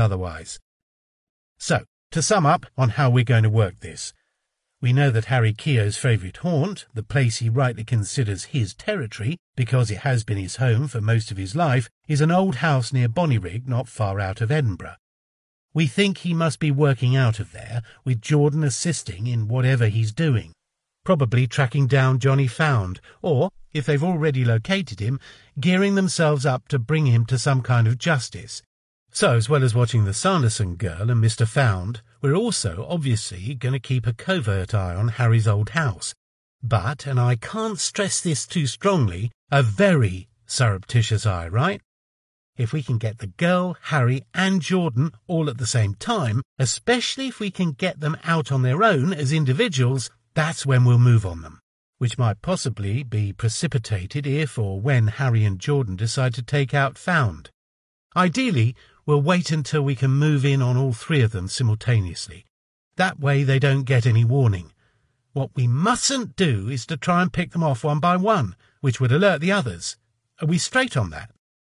otherwise. So, to sum up on how we're going to work this. We know that Harry Keogh's favourite haunt, the place he rightly considers his territory, because it has been his home for most of his life, is an old house near Bonnyrigg, not far out of Edinburgh. We think he must be working out of there, with Jordan assisting in whatever he's doing, probably tracking down Johnny Found, or, if they've already located him, gearing themselves up to bring him to some kind of justice. So, as well as watching the Sanderson girl and Mr. Found, we're also, obviously, going to keep a covert eye on Harry's old house. But, and I can't stress this too strongly, a very surreptitious eye, right? If we can get the girl, Harry and Jordan all at the same time, especially if we can get them out on their own as individuals, that's when we'll move on them, which might possibly be precipitated if or when Harry and Jordan decide to take out Found. Ideally, we'll wait until we can move in on all three of them simultaneously. That way they don't get any warning. What we mustn't do is to try and pick them off one by one, which would alert the others. Are we straight on that?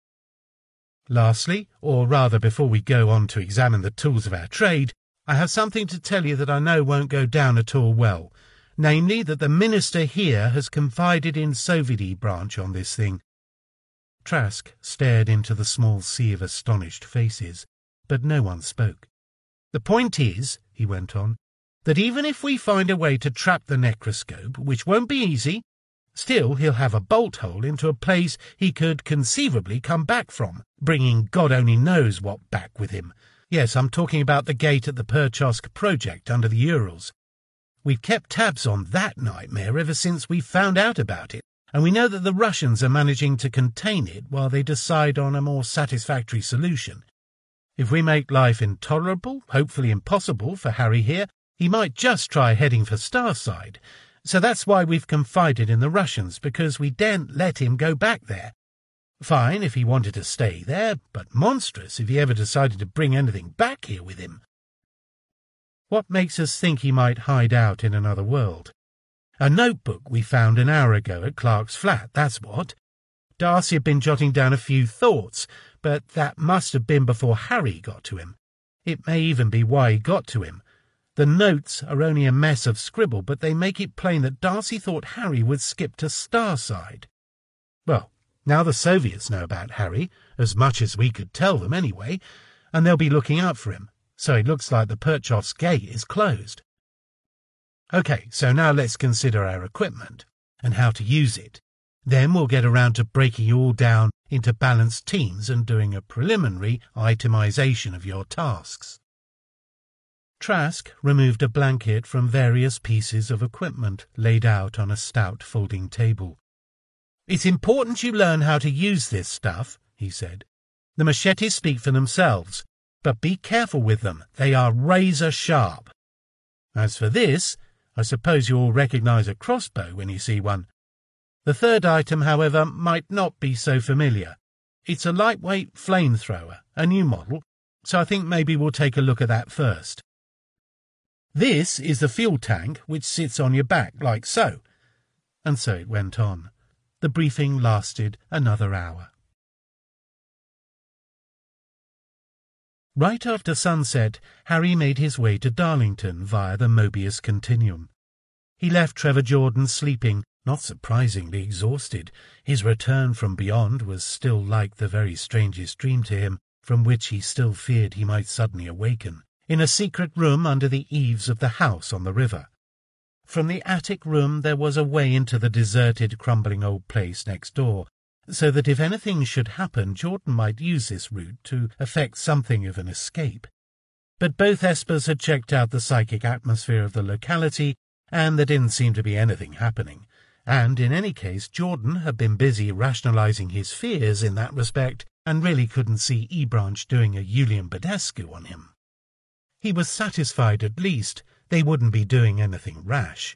Lastly, or rather before we go on to examine the tools of our trade, I have something to tell you that I know won't go down at all well, namely that the minister here has confided in Sovidi branch on this thing. Trask stared into the small sea of astonished faces, but no one spoke. The point is, he went on, that even if we find a way to trap the necroscope, which won't be easy, still he'll have a bolt hole into a place he could conceivably come back from, bringing God only knows what back with him. Yes, I'm talking about the gate at the Perchosk project under the Urals. We've kept tabs on that nightmare ever since we found out about it, and we know that the Russians are managing to contain it while they decide on a more satisfactory solution. If we make life intolerable, hopefully impossible for Harry here, he might just try heading for Starside. So that's why we've confided in the Russians, because we daren't let him go back there. Fine if he wanted to stay there, but monstrous if he ever decided to bring anything back here with him. What makes us think he might hide out in another world? A notebook we found an hour ago at Clark's flat, that's what. Darcy had been jotting down a few thoughts, but that must have been before Harry got to him. It may even be why he got to him. The notes are only a mess of scribble, but they make it plain that Darcy thought Harry would skip to Starside. Well, now the Soviets know about Harry, as much as we could tell them anyway, and they'll be looking out for him, so it looks like the Perchoff's gate is closed. OK, so now let's consider our equipment, and how to use it. Then we'll get around to breaking you all down into balanced teams and doing a preliminary itemization of your tasks. Trask removed a blanket from various pieces of equipment laid out on a stout folding table. It's important you learn how to use this stuff, he said. The machetes speak for themselves, but be careful with them. They are razor sharp. As for this, I suppose you all recognize a crossbow when you see one. The third item, however, might not be so familiar. It's a lightweight flamethrower, a new model, so I think maybe we'll take a look at that first. This is the fuel tank, which sits on your back, like so. And so it went on. The briefing lasted another hour. Right after sunset, Harry made his way to Darlington via the Mobius Continuum. He left Trevor Jordan sleeping, not surprisingly exhausted. His return from beyond was still like the very strangest dream to him, from which he still feared he might suddenly awaken, in a secret room under the eaves of the house on the river. From the attic room there was a way into the deserted, crumbling old place next door, so that if anything should happen, Jordan might use this route to effect something of an escape. But both Espers had checked out the psychic atmosphere of the locality, and there didn't seem to be anything happening. And in any case, Jordan had been busy rationalizing his fears in that respect, and really couldn't see E-Branch doing a Julian Badescu on him. He was satisfied at least they wouldn't be doing anything rash.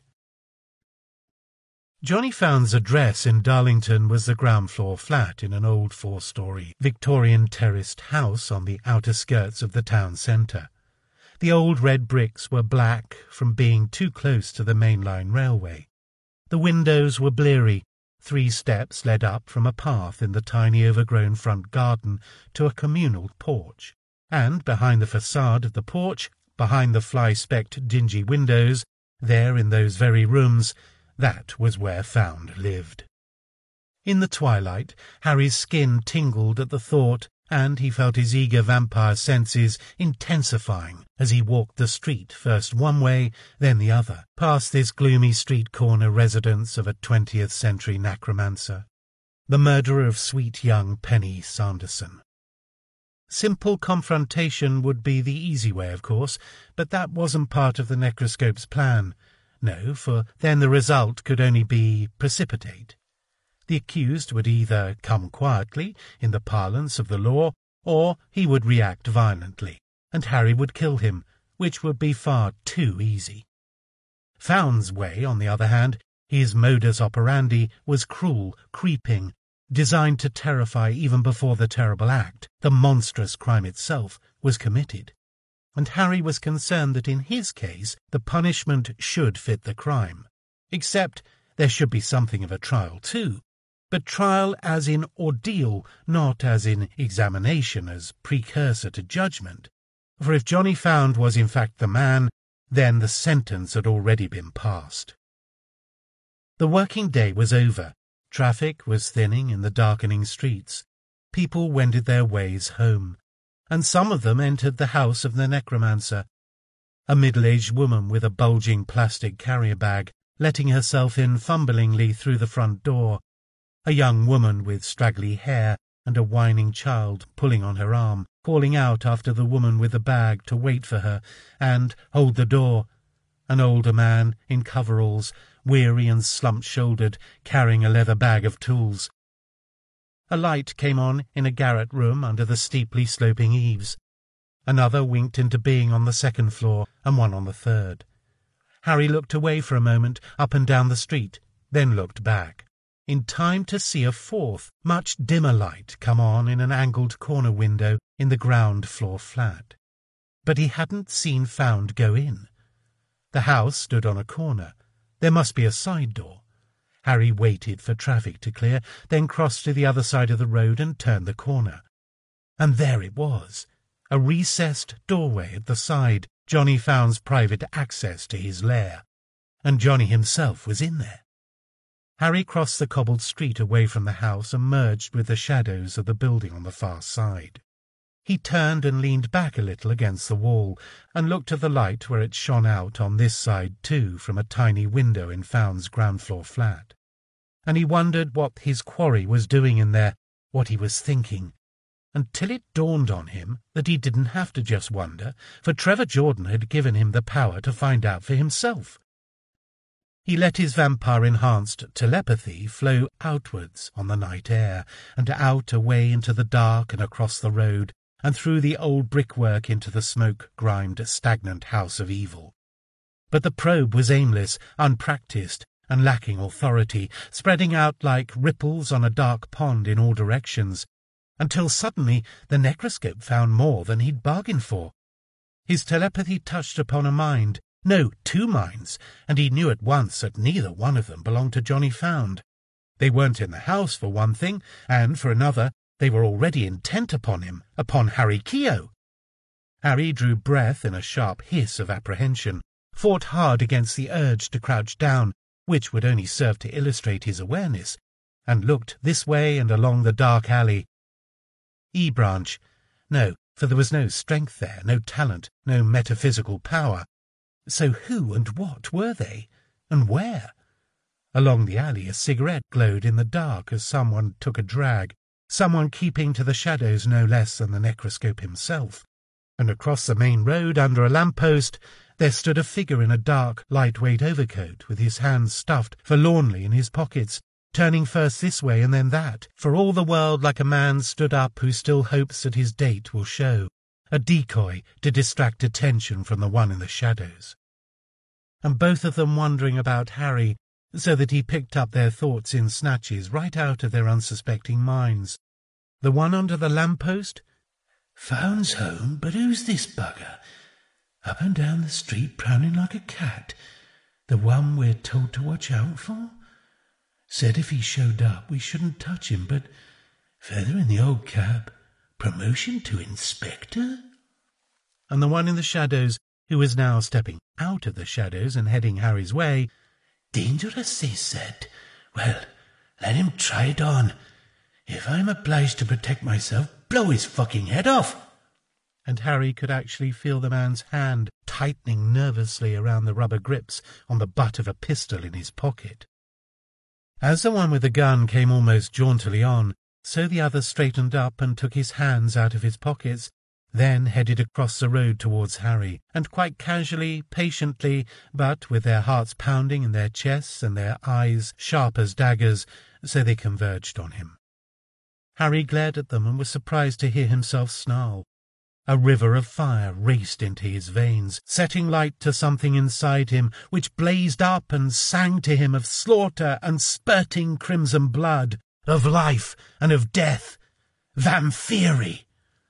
Johnny Found's address in Darlington was the ground-floor flat in an old 4-story Victorian terraced house on the outer skirts of the town centre. The old red bricks were black from being too close to the mainline railway. The windows were bleary. 3 steps led up from a path in the tiny overgrown front garden to a communal porch. and behind the facade of the porch, behind the fly-specked dingy windows, there in those very rooms, that was where Found lived. In the twilight, Harry's skin tingled at the thought, and he felt his eager vampire senses intensifying as he walked the street, first one way, then the other, past this gloomy street-corner residence of a 20th-century necromancer, the murderer of sweet young Penny Sanderson. Simple confrontation would be the easy way, of course, but that wasn't part of the Necroscope's plan. No, for then the result could only be precipitate. The accused would either come quietly, in the parlance of the law, or he would react violently, and Harry would kill him, which would be far too easy. Found's way, on the other hand, his modus operandi, was cruel, creeping, designed to terrify even before the terrible act, the monstrous crime itself, was committed. And Harry was concerned that in his case the punishment should fit the crime. Except there should be something of a trial too, but trial as in ordeal, not as in examination, as precursor to judgment. For if Johnny Found was in fact the man, then the sentence had already been passed. The working day was over. Traffic was thinning in the darkening streets. People wended their ways home, and some of them entered the house of the necromancer. A middle-aged woman with a bulging plastic carrier-bag, letting herself in fumblingly through the front door. A young woman with straggly hair and a whining child pulling on her arm, calling out after the woman with the bag to wait for her and hold the door. An older man in coveralls, weary and slump-shouldered, carrying a leather bag of tools. A light came on in a garret room under the steeply sloping eaves. Another winked into being on the second floor, and one on the third. Harry looked away for a moment, up and down the street, then looked back, in time to see a fourth, much dimmer light come on in an angled corner window in the ground-floor flat. But he hadn't seen Found go in. The house stood on a corner. There must be a side door. Harry waited for traffic to clear, then crossed to the other side of the road and turned the corner. And there it was, a recessed doorway at the side, Johnny Found's private access to his lair. And Johnny himself was in there. Harry crossed the cobbled street away from the house and merged with the shadows of the building on the far side. He turned and leaned back a little against the wall, and looked at the light where it shone out on this side too from a tiny window in Found's ground-floor flat. And he wondered what his quarry was doing in there, what he was thinking, until it dawned on him that he didn't have to just wonder, for Trevor Jordan had given him the power to find out for himself. He let his vampire-enhanced telepathy flow outwards on the night air, and out away into the dark and across the road, and through the old brickwork into the smoke-grimed, stagnant house of evil. But the probe was aimless, unpractised, and lacking authority, spreading out like ripples on a dark pond in all directions, until suddenly the Necroscope found more than he'd bargained for. His telepathy touched upon a mind, no, 2 minds, and he knew at once that neither one of them belonged to Johnny Found. They weren't in the house, for one thing, and for another, they were already intent upon him, upon Harry Keogh. Harry drew breath in a sharp hiss of apprehension, fought hard against the urge to crouch down, which would only serve to illustrate his awareness, and looked this way and along the dark alley. E-branch. No, for there was no strength there, no talent, no metaphysical power. So who and what were they, and where? Along the alley a cigarette glowed in the dark as someone took a drag, someone keeping to the shadows no less than the Necroscope himself. And across the main road, under a lamp-post, there stood a figure in a dark, light-weight overcoat, with his hands stuffed forlornly in his pockets, turning first this way and then that, for all the world like a man stood up who still hopes that his date will show, a decoy to distract attention from the one in the shadows. And both of them wondering about Harry, so that he picked up their thoughts in snatches right out of their unsuspecting minds. The one under the lamp-post? Found's home, but who's this bugger? Up and down the street prowling like a cat. The one we're told to watch out for? Said if he showed up we shouldn't touch him, but feather in the old cap. Promotion to inspector? and the one in the shadows, who was now stepping out of the shadows and heading Harry's way. "Dangerous," he said. "Well, let him try it on. If I'm obliged to protect myself, blow his fucking head off." And Harry could actually feel the man's hand tightening nervously around the rubber grips on the butt of a pistol in his pocket. As the one with the gun came almost jauntily on, so the other straightened up and took his hands out of his pockets, then headed across the road towards Harry, and quite casually, patiently, but with their hearts pounding in their chests and their eyes sharp as daggers, so they converged on him. Harry glared at them and was surprised to hear himself snarl. A river of fire raced into his veins, setting light to something inside him which blazed up and sang to him of slaughter and spurting crimson blood, of life and of death. Vampiri!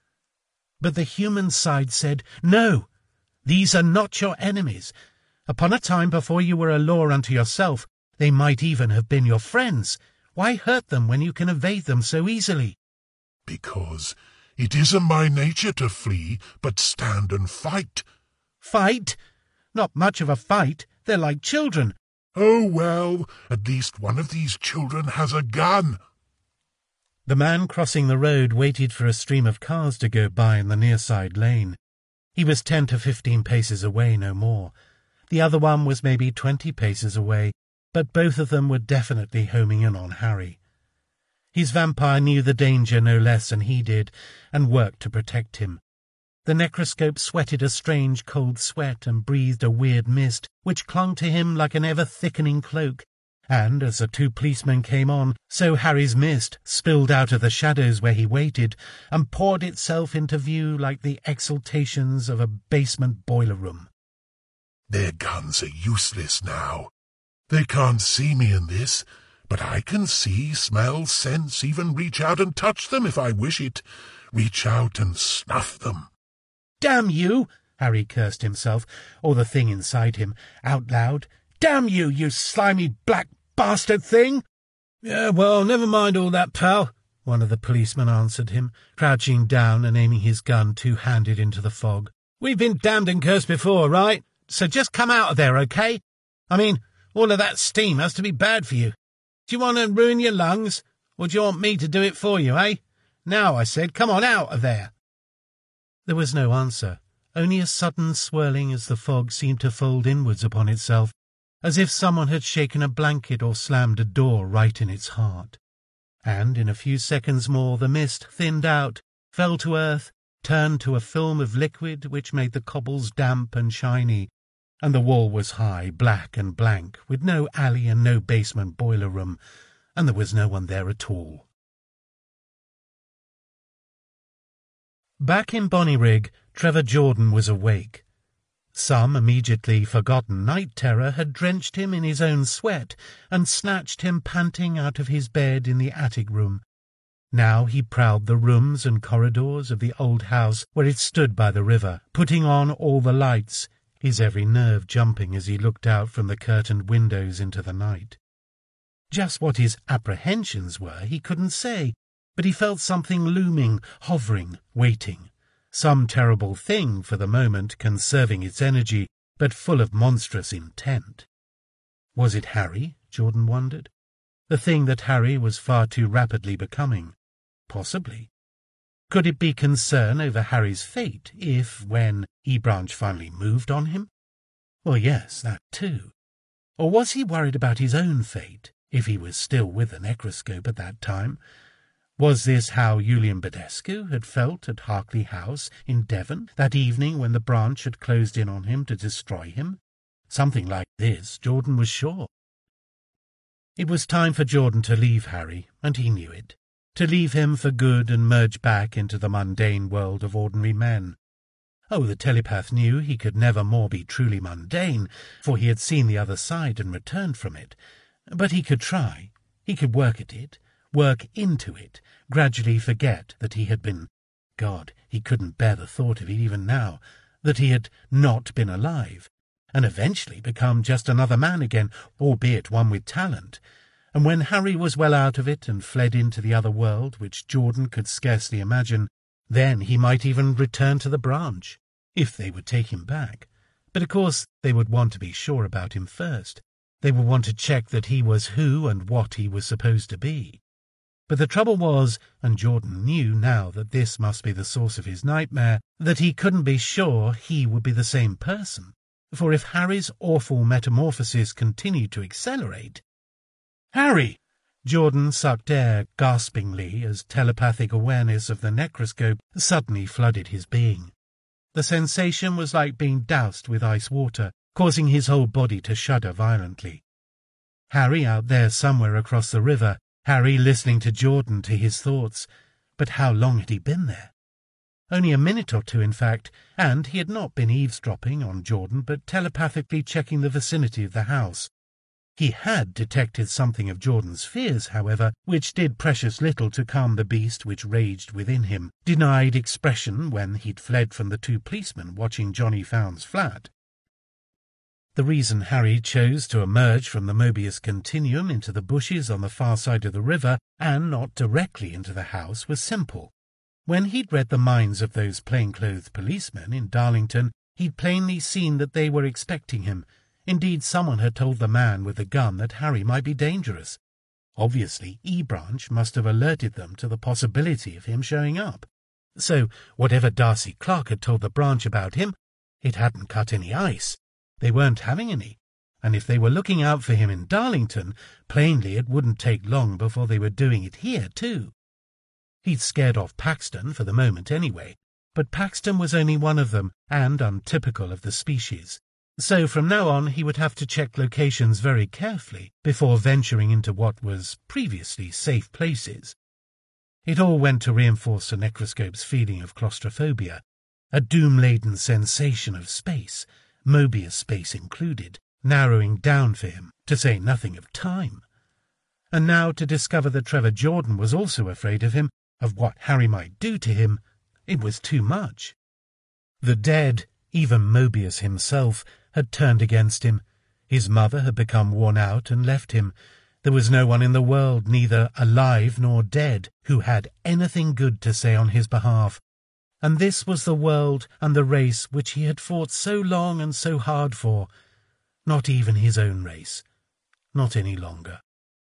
But the human side said, "No, these are not your enemies. Upon a time before you were a law unto yourself, they might even have been your friends. Why hurt them when you can evade them so easily?" "Because it isn't my nature to flee, but stand and fight." "Fight? Not much of a fight. They're like children." "Oh, well, at least one of these children has a gun." The man crossing the road waited for a stream of cars to go by in the near-side lane. He was 10 to 15 paces away, no more. The other one was maybe 20 paces away, but both of them were definitely homing in on Harry. His vampire knew the danger no less than he did, and worked to protect him. The necroscope sweated a strange cold sweat and breathed a weird mist, which clung to him like an ever-thickening cloak, and as the two policemen came on, so Harry's mist spilled out of the shadows where he waited, and poured itself into view like the exhalations of a basement boiler room. "Their guns are useless now. They can't see me in this, but I can see, smell, sense, even reach out and touch them if I wish it. Reach out and snuff them." "Damn you!" Harry cursed himself, or the thing inside him, out loud. "Damn you, you slimy black bastard thing!" "Yeah, well, never mind all that, pal," one of the policemen answered him, crouching down and aiming his gun two-handed into the fog. "We've been damned and cursed before, right? So just come out of there, okay? I mean, all of that steam has to be bad for you. Do you want to ruin your lungs, or do you want me to do it for you, eh? Now, I said, come on out of there." There was no answer, only a sudden swirling as the fog seemed to fold inwards upon itself, as if someone had shaken a blanket or slammed a door right in its heart. And in a few seconds more the mist thinned out, fell to earth, turned to a film of liquid which made the cobbles damp and shiny, and the wall was high, black and blank, with no alley and no basement boiler room, and there was no one there at all. Back in Bonnyrigg, Trevor Jordan was awake. Some immediately forgotten night terror had drenched him in his own sweat and snatched him panting out of his bed in the attic room. Now he prowled the rooms and corridors of the old house where it stood by the river, putting on all the lights, his every nerve jumping as he looked out from the curtained windows into the night. Just what his apprehensions were he couldn't say, but he felt something looming, hovering, waiting. Some terrible thing for the moment, conserving its energy, but full of monstrous intent. Was it Harry? Jordan wondered. The thing that Harry was far too rapidly becoming. Possibly. Could it be concern over Harry's fate if, when E-Branch finally moved on him? Well, yes, that too. Or was he worried about his own fate, if he was still with the necroscope at that time? Was this how Julian Badescu had felt at Harkley House in Devon that evening when the branch had closed in on him to destroy him? Something like this, Jordan was sure. It was time for Jordan to leave Harry, and he knew it. To leave him for good and merge back into the mundane world of ordinary men. Oh, the telepath knew he could never more be truly mundane, for he had seen the other side and returned from it. But he could try. He could work at it, work into it, gradually forget that he had been... God, he couldn't bear the thought of it even now, that he had not been alive, and eventually become just another man again, albeit one with talent. And when Harry was well out of it and fled into the other world, which Jordan could scarcely imagine, then he might even return to the branch. if they would take him back. But of course they would want to be sure about him first. They would want to check that he was who and what he was supposed to be. But the trouble was, and Jordan knew now that this must be the source of his nightmare, that he couldn't be sure he would be the same person. For if Harry's awful metamorphosis continued to accelerate— "Harry!" Jordan sucked air gaspingly as telepathic awareness of the necroscope suddenly flooded his being. The sensation was like being doused with ice water, causing his whole body to shudder violently. Harry out there somewhere across the river, Harry listening to Jordan, to his thoughts. But how long had he been there? Only a minute or two, in fact, and he had not been eavesdropping on Jordan, but telepathically checking the vicinity of the house. He had detected something of Jordan's fears, however, which did precious little to calm the beast which raged within him, denied expression when he'd fled from the two policemen watching Johnny Found's flat. The reason Harry chose to emerge from the Mobius continuum into the bushes on the far side of the river and not directly into the house was simple. When he'd read the minds of those plainclothed policemen in Darlington, he'd plainly seen that they were expecting him. Indeed, someone had told the man with the gun that Harry might be dangerous. Obviously, E-Branch must have alerted them to the possibility of him showing up. So, whatever Darcy Clark had told the branch about him, it hadn't cut any ice. They weren't having any. And if they were looking out for him in Darlington, plainly it wouldn't take long before they were doing it here, too. He'd scared off Paxton for the moment anyway, but Paxton was only one of them, and untypical of the species. So from now on he would have to check locations very carefully before venturing into what was previously safe places. It all went to reinforce the necroscope's feeling of claustrophobia, a doom-laden sensation of space, Mobius space included, narrowing down for him, to say nothing of time. And now to discover that Trevor Jordan was also afraid of him, of what Harry might do to him, it was too much. The dead, even Mobius himself, had turned against him. His mother had become worn out and left him. There was no one in the world, neither alive nor dead, who had anything good to say on his behalf. And this was the world and the race which he had fought so long and so hard for. Not even his own race. Not any longer.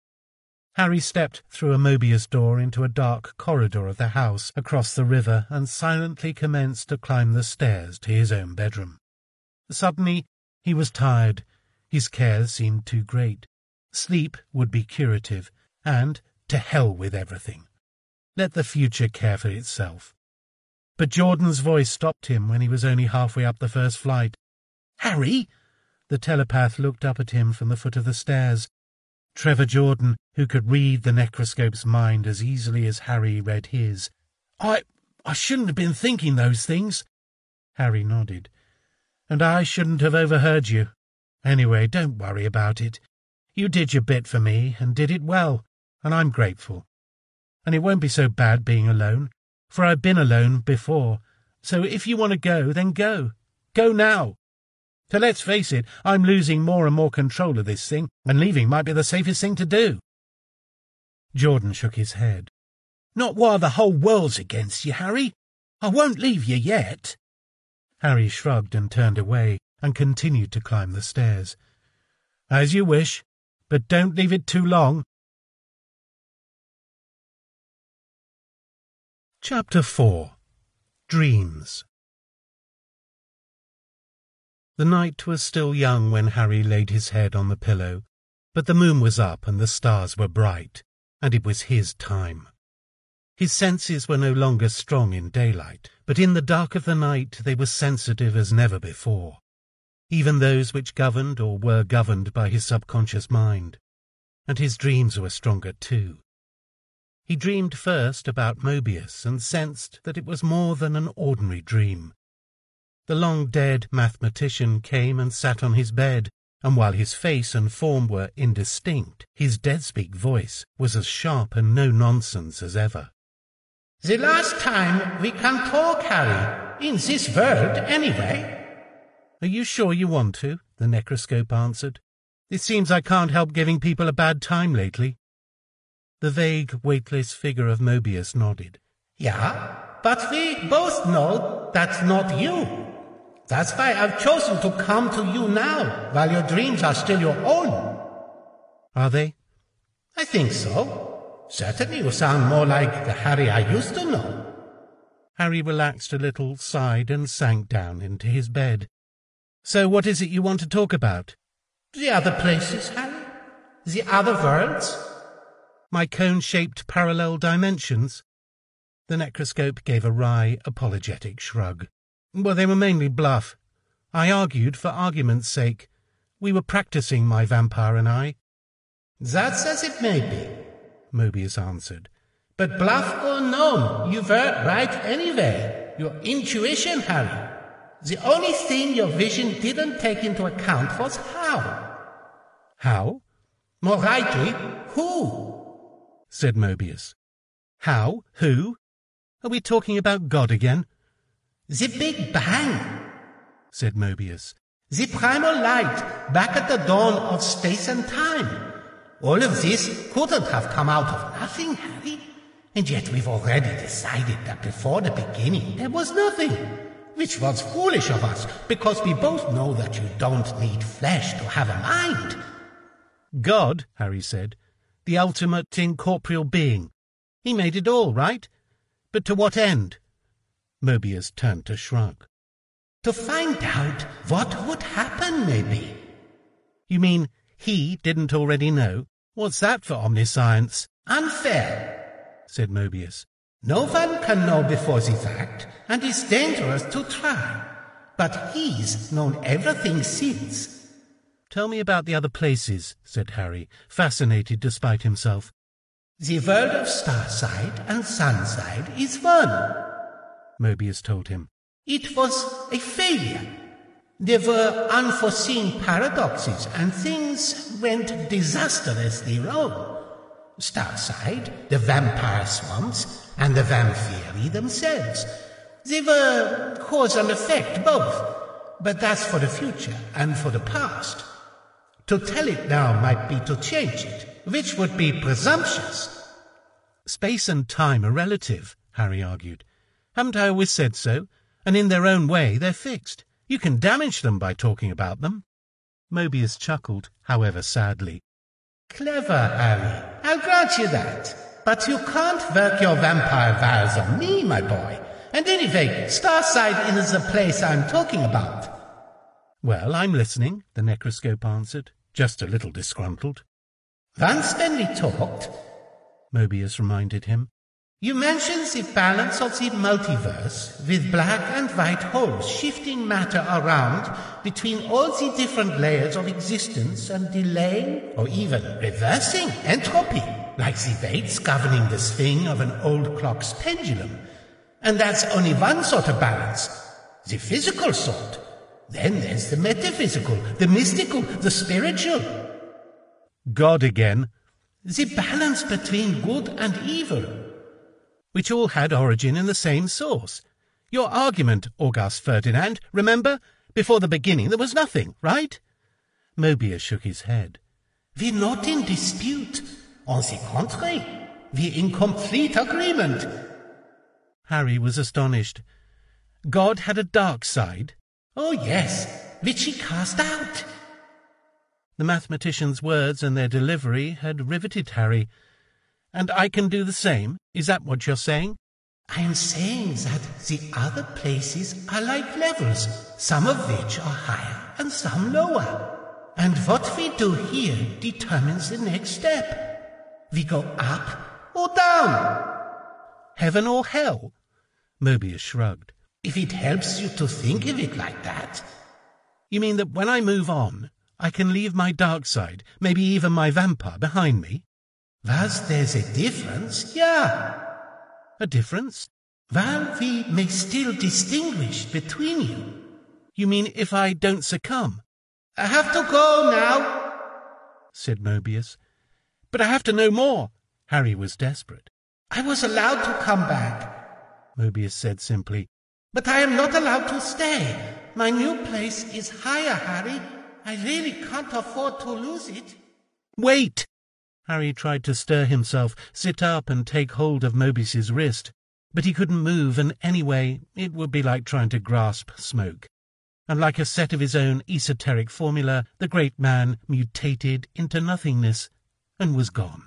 Harry stepped through a Mobius door into a dark corridor of the house across the river and silently commenced to climb the stairs to his own bedroom. Suddenly, he was tired. His cares seemed too great. Sleep would be curative, and to hell with everything. Let the future care for itself. But Jordan's voice stopped him when he was only halfway up the first flight. "Harry!" The telepath looked up at him from the foot of the stairs. Trevor Jordan, who could read the necroscope's mind as easily as Harry read his. I shouldn't have been thinking those things." Harry nodded. "And I shouldn't have overheard you. Anyway, don't worry about it. You did your bit for me, and did it well, and I'm grateful. And it won't be so bad being alone, for I've been alone before. So if you want to go, then go. Go now. So let's face it, I'm losing more and more control of this thing, and leaving might be the safest thing to do." Jordan shook his head. "Not while the whole world's against you, Harry. I won't leave you yet." Harry shrugged and turned away, and continued to climb the stairs. "As you wish, but don't leave it too long." Chapter 4. Dreams. The night was still young when Harry laid his head on the pillow, but the moon was up and the stars were bright, and it was his time. His senses were no longer strong in daylight, but in the dark of the night they were sensitive as never before, even those which governed or were governed by his subconscious mind. And his dreams were stronger too. He dreamed first about Mobius and sensed that it was more than an ordinary dream. The long-dead mathematician came and sat on his bed, and while his face and form were indistinct, his dead-speak voice was as sharp and no-nonsense as ever. "The last time we can talk, Harry, in this world anyway." "Are you sure you want to?" the necroscope answered. "It seems I can't help giving people a bad time lately." The vague, weightless figure of Mobius nodded. "Yeah, but we both know that's not you. That's why I've chosen to come to you now, while your dreams are still your own. Are they? I think so. Certainly you sound more like the Harry I used to know. Harry relaxed a little, sighed, and sank down into his bed. So what is it you want to talk about? The other places, Harry. The other worlds. My cone-shaped parallel dimensions? The necroscope gave a wry, apologetic shrug. Well, they were mainly bluff. I argued for argument's sake. We were practicing, my vampire and I. That's as it may be, Mobius answered. But bluff or no, you were right anyway. Your intuition, Harry. The only thing your vision didn't take into account was how. How? More rightly, who? Said Mobius. How? Who? Are we talking about God again? The Big Bang, said Mobius. The primal light, back at the dawn of space and time. All of this couldn't have come out of nothing, Harry. And yet we've already decided that before the beginning there was nothing. Which was foolish of us, because we both know that you don't need flesh to have a mind. God, Harry said, the ultimate incorporeal being. He made it all, right? But to what end? Mobius turned to shrug. To find out what would happen, maybe. You mean he didn't already know? What's that for omniscience? Unfair, said Mobius. No one can know before the fact, and it's dangerous to try. But he's known everything since. Tell me about the other places, said Harry, fascinated despite himself. The world of Starside and Sunside is one, Mobius told him. It was a failure. There were unforeseen paradoxes, and things went disastrously wrong. Starside, the vampire swamps, and the Vamphyri themselves. They were cause and effect, both. But that's for the future and for the past. To tell it now might be to change it, which would be presumptuous. Space and time are relative, Harry argued. Haven't I always said so? And in their own way they're fixed. You can damage them by talking about them. Mobius chuckled, however sadly. Clever, Harry. I'll grant you that. But you can't work your vampire wiles on me, my boy. And anyway, Starside is the place I'm talking about. Well, I'm listening, the necroscope answered, just a little disgruntled. Once when we talked, Mobius reminded him, you mentioned the balance of the multiverse, with black and white holes shifting matter around between all the different layers of existence and delaying or even reversing entropy, like the weights governing the swing of an old clock's pendulum. And that's only one sort of balance, the physical sort. Then there's the metaphysical, the mystical, the spiritual. God again. The balance between good and evil, which all had origin in the same source. Your argument, August Ferdinand, remember? Before the beginning there was nothing, right? Mobius shook his head. We're not in dispute. On the contrary, we're in complete agreement. Harry was astonished. God had a dark side? Oh, yes, which he cast out. The mathematician's words and their delivery had riveted Harry. And I can do the same? Is that what you're saying? I am saying that the other places are like levels, some of which are higher and some lower. And what we do here determines the next step. We go up or down. Heaven or hell? Mobius shrugged. If it helps you to think of it like that. You mean that when I move on, I can leave my dark side, maybe even my vampire, behind me? Was there's a difference, yeah. A difference? Well, we may still distinguish between you. You mean if I don't succumb? I have to go now, said Mobius. But I have to know more. Harry was desperate. I was allowed to come back, Mobius said simply. But I am not allowed to stay. My new place is higher, Harry. I really can't afford to lose it. Wait! Harry tried to stir himself, sit up and take hold of Mobius's wrist. But he couldn't move, and anyway, it would be like trying to grasp smoke. and like a set of his own esoteric formula, the great man mutated into nothingness and was gone.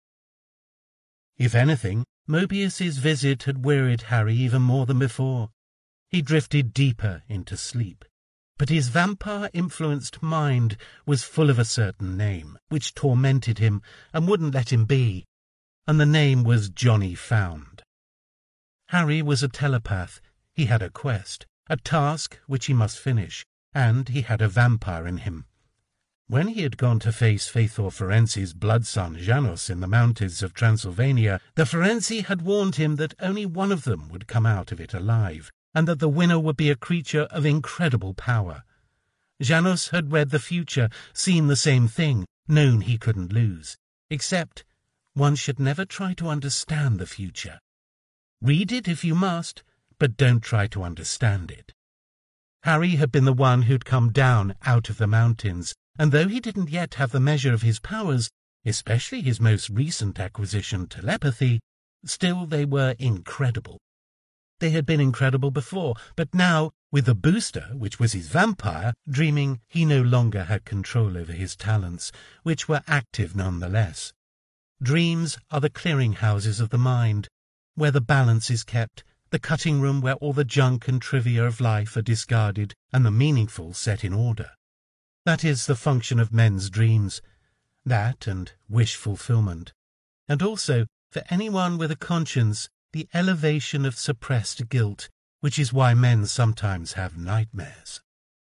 If anything, Mobius's visit had wearied Harry even more than before. He drifted deeper into sleep. But his vampire-influenced mind was full of a certain name, which tormented him and wouldn't let him be, and the name was Johnny Found. Harry was a telepath. He had a quest, a task which he must finish, and he had a vampire in him. When he had gone to face Faithor Ferenci's blood son Janos in the mountains of Transylvania, the Ferenci had warned him that only one of them would come out of it alive, and that the winner would be a creature of incredible power. Janos had read the future, seen the same thing, known he couldn't lose. Except, one should never try to understand the future. Read it if you must, but don't try to understand it. Harry had been the one who'd come down out of the mountains, and though he didn't yet have the measure of his powers, especially his most recent acquisition, telepathy, still they were incredible. They had been incredible before, but now, with the booster, which was his vampire, dreaming, he no longer had control over his talents, which were active nonetheless. Dreams are the clearinghouses of the mind, where the balance is kept, the cutting room where all the junk and trivia of life are discarded and the meaningful set in order. That is the function of men's dreams, that and wish fulfillment, and also, for anyone with a conscience, the elevation of suppressed guilt, which is why men sometimes have nightmares.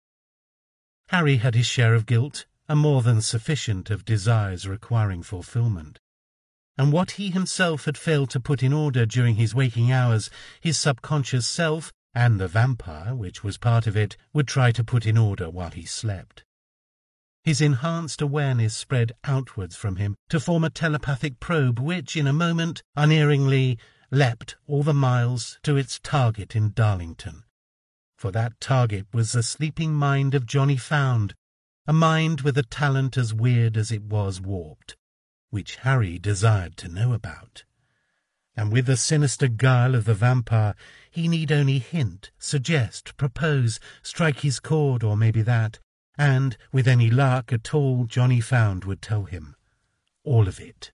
Harry had his share of guilt, and more than sufficient of desires requiring fulfillment. And what he himself had failed to put in order during his waking hours, his subconscious self, and the vampire, which was part of it, would try to put in order while he slept. His enhanced awareness spread outwards from him to form a telepathic probe which, in a moment, unerringly leapt all the miles to its target in Darlington. For that target was the sleeping mind of Johnny Found, a mind with a talent as weird as it was warped, which Harry desired to know about. And with the sinister guile of the vampire, he need only hint, suggest, propose, strike his chord, or maybe that, and, with any luck at all, Johnny Found would tell him. All of it.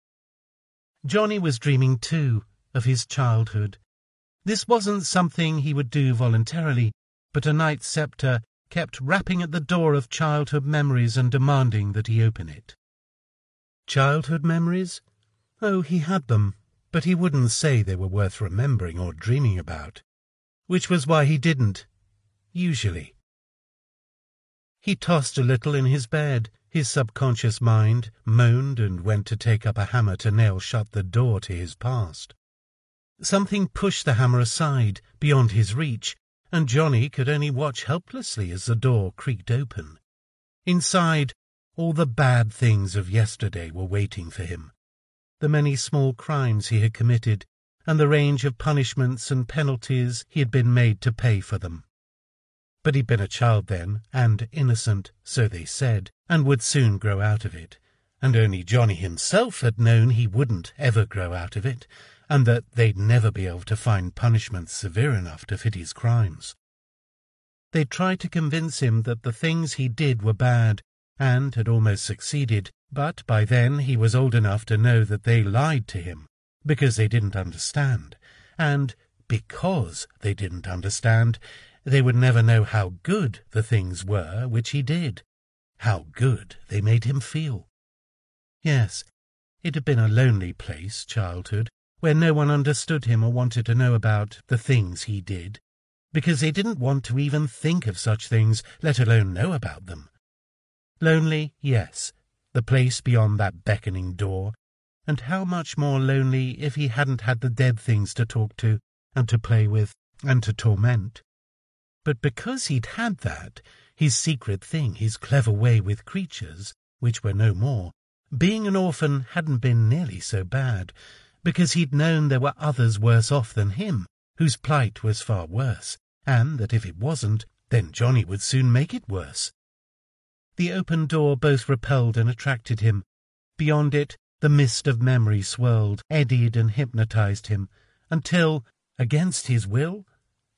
Johnny was dreaming, too, of his childhood. This wasn't something he would do voluntarily, but a Night Scepter kept rapping at the door of childhood memories and demanding that he open it. Childhood memories? Oh, he had them, but he wouldn't say they were worth remembering or dreaming about, which was why he didn't, usually. He tossed a little in his bed. His subconscious mind moaned and went to take up a hammer to nail shut the door to his past. Something pushed the hammer aside, beyond his reach, and Johnny could only watch helplessly as the door creaked open. Inside, all the bad things of yesterday were waiting for him. The many small crimes he had committed, and the range of punishments and penalties he had been made to pay for them. But he'd been a child then, and innocent, so they said, and would soon grow out of it, and only Johnny himself had known he wouldn't ever grow out of it, and that they'd never be able to find punishments severe enough to fit his crimes. They'd tried to convince him that the things he did were bad, and had almost succeeded, but by then he was old enough to know that they lied to him, because they didn't understand, and because they didn't understand, they would never know how good the things were which he did, how good they made him feel. Yes, it had been a lonely place, childhood, where no one understood him or wanted to know about the things he did, because they didn't want to even think of such things, let alone know about them. Lonely, yes, the place beyond that beckoning door, and how much more lonely if he hadn't had the dead things to talk to, and to play with, and to torment. But because he'd had that, his secret thing, his clever way with creatures, which were no more, being an orphan hadn't been nearly so bad, because he'd known there were others worse off than him, whose plight was far worse, and that if it wasn't, then Johnny would soon make it worse. The open door both repelled and attracted him. Beyond it, the mist of memory swirled, eddied and hypnotized him, until, against his will,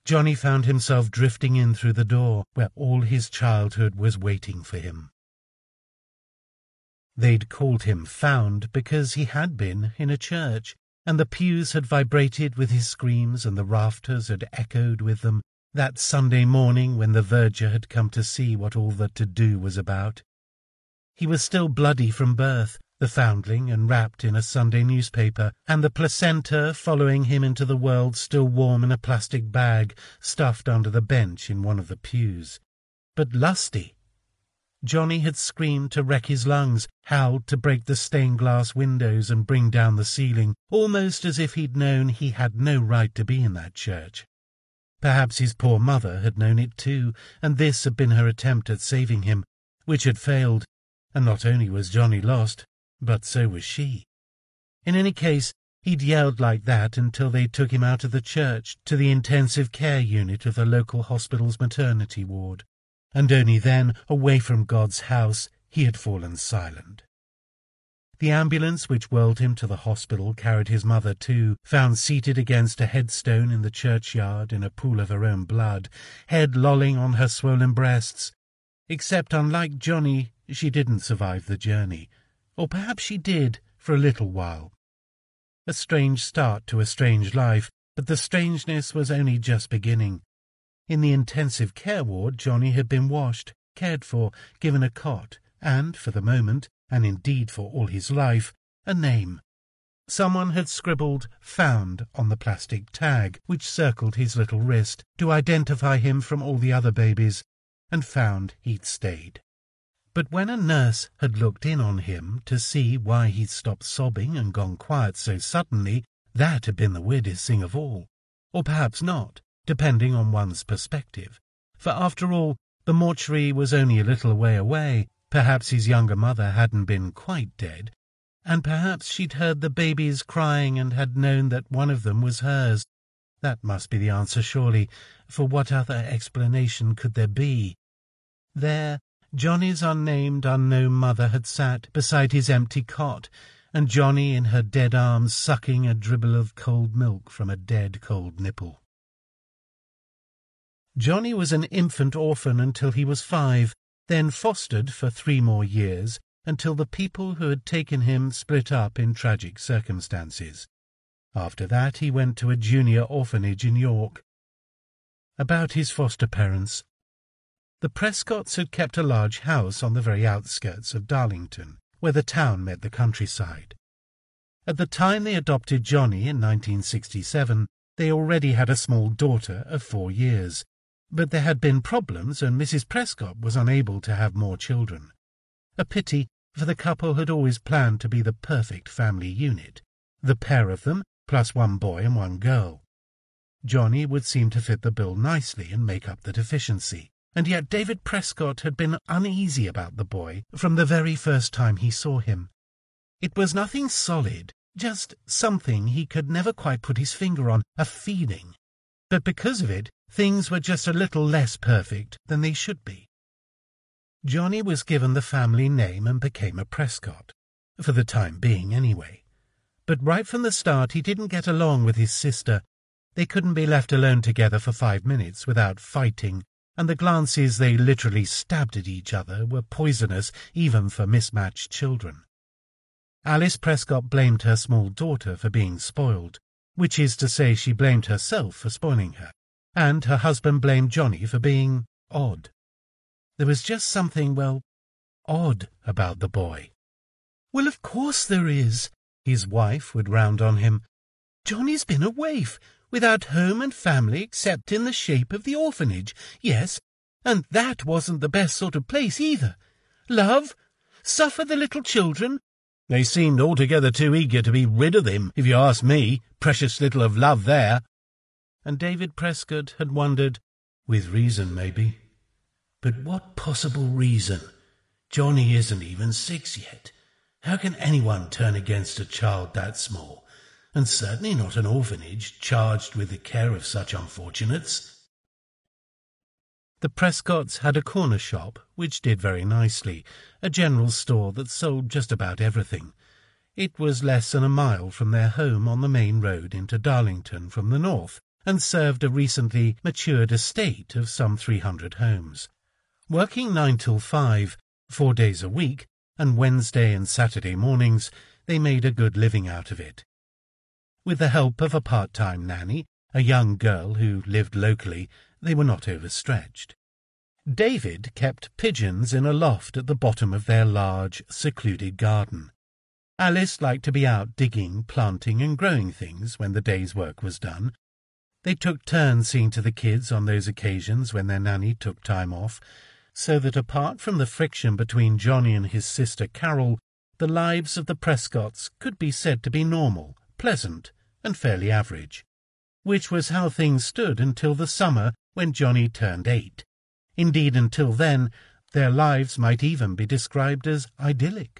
Johnny found himself drifting in through the door where all his childhood was waiting for him. They'd called him Found because he had been in a church, and the pews had vibrated with his screams and the rafters had echoed with them, that Sunday morning when the verger had come to see what all the to-do was about. He was still bloody from birth, the foundling, and wrapped in a Sunday newspaper, and the placenta following him into the world still warm in a plastic bag stuffed under the bench in one of the pews. But lusty. Johnny had screamed to wreck his lungs, howled to break the stained-glass windows and bring down the ceiling, almost as if he'd known he had no right to be in that church. Perhaps his poor mother had known it too, and this had been her attempt at saving him, which had failed, and not only was Johnny lost, but so was she. In any case, he'd yelled like that until they took him out of the church to the intensive care unit of the local hospital's maternity ward, and only then, away from God's house, he had fallen silent. The ambulance which whirled him to the hospital carried his mother too, found seated against a headstone in the churchyard in a pool of her own blood, head lolling on her swollen breasts. Except, unlike Johnny, she didn't survive the journey. Or perhaps she did, for a little while. A strange start to a strange life, but the strangeness was only just beginning. In the intensive care ward, Johnny had been washed, cared for, given a cot, and, for the moment, and indeed for all his life, a name. Someone had scribbled "Found" on the plastic tag, which circled his little wrist, to identify him from all the other babies, and found he'd stayed. But when a nurse had looked in on him to see why he'd stopped sobbing and gone quiet so suddenly, that had been the weirdest thing of all. Or perhaps not, depending on one's perspective. For after all, the mortuary was only a little way away. Perhaps his younger mother hadn't been quite dead, and perhaps she'd heard the babies crying and had known that one of them was hers. That must be the answer, surely, for what other explanation could there be? There, Johnny's unnamed, unknown mother had sat beside his empty cot, and Johnny in her dead arms sucking a dribble of cold milk from a dead cold nipple. Johnny was an infant orphan until he was 5, then fostered for 3 more years, until the people who had taken him split up in tragic circumstances. After that he went to a junior orphanage in York. About his foster parents. The Prescotts had kept a large house on the very outskirts of Darlington, where the town met the countryside. At the time they adopted Johnny in 1967, they already had a small daughter of 4 years, but there had been problems and Mrs. Prescott was unable to have more children. A pity, for the couple had always planned to be the perfect family unit, the pair of them, plus 1 boy and 1 girl. Johnny would seem to fit the bill nicely and make up the deficiency, and yet David Prescott had been uneasy about the boy from the very first time he saw him. It was nothing solid, just something he could never quite put his finger on, a feeling. But because of it, things were just a little less perfect than they should be. Johnny was given the family name and became a Prescott, for the time being anyway. But right from the start he didn't get along with his sister. They couldn't be left alone together for 5 minutes without fighting, and the glances they literally stabbed at each other were poisonous even for mismatched children. Alice Prescott blamed her small daughter for being spoiled, which is to say she blamed herself for spoiling her, and her husband blamed Johnny for being odd. There was just something, well, odd about the boy. "Well, of course there is," his wife would round on him. "Johnny's been a waif, without home and family except in the shape of the orphanage, yes, and that wasn't the best sort of place either. Love? Suffer the little children? They seemed altogether too eager to be rid of him, if you ask me. Precious little of love there." And David Prescott had wondered, with reason maybe, but what possible reason? Johnny isn't even 6 yet. How can anyone turn against a child that small? And certainly not an orphanage charged with the care of such unfortunates. The Prescotts had a corner shop, which did very nicely, a general store that sold just about everything. It was less than a mile from their home on the main road into Darlington from the north, and served a recently matured estate of some 300 homes. Working 9 till 5, 4 days a week, and Wednesday and Saturday mornings, they made a good living out of it. With the help of a part-time nanny, a young girl who lived locally, they were not overstretched. David kept pigeons in a loft at the bottom of their large, secluded garden. Alice liked to be out digging, planting and growing things when the day's work was done. They took turns seeing to the kids on those occasions when their nanny took time off, so that apart from the friction between Johnny and his sister Carol, the lives of the Prescotts could be said to be normal, pleasant, and fairly average. Which was how things stood until the summer when Johnny turned 8. Indeed, until then, their lives might even be described as idyllic.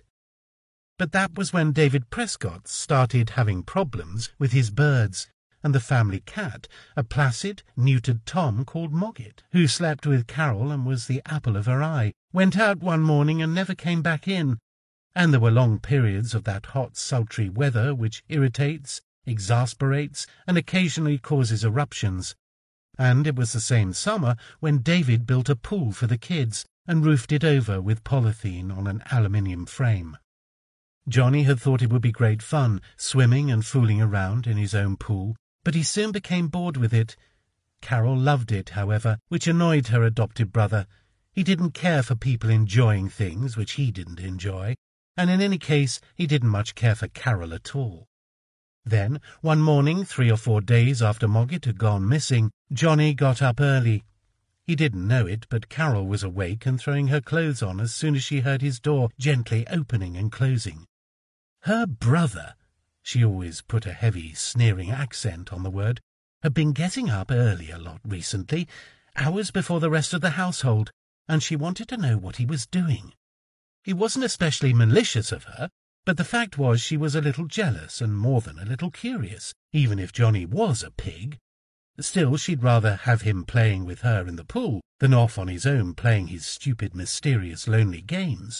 But that was when David Prescott started having problems with his birds, and the family cat, a placid, neutered Tom called Moggit, who slept with Carol and was the apple of her eye, went out one morning and never came back in, and there were long periods of that hot, sultry weather which irritates, exasperates, and occasionally causes eruptions. And it was the same summer when David built a pool for the kids and roofed it over with polythene on an aluminium frame. Johnny had thought it would be great fun, swimming and fooling around in his own pool, but he soon became bored with it. Carol loved it, however, which annoyed her adopted brother. He didn't care for people enjoying things which he didn't enjoy, and in any case he didn't much care for Carol at all. Then, one morning, 3 or 4 days after Moggit had gone missing, Johnny got up early. He didn't know it, but Carol was awake and throwing her clothes on as soon as she heard his door gently opening and closing. Her brother, she always put a heavy, sneering accent on the word, had been getting up early a lot recently, hours before the rest of the household, and she wanted to know what he was doing. It wasn't especially malicious of her, but the fact was she was a little jealous and more than a little curious, even if Johnny was a pig. Still, she'd rather have him playing with her in the pool than off on his own playing his stupid, mysterious, lonely games.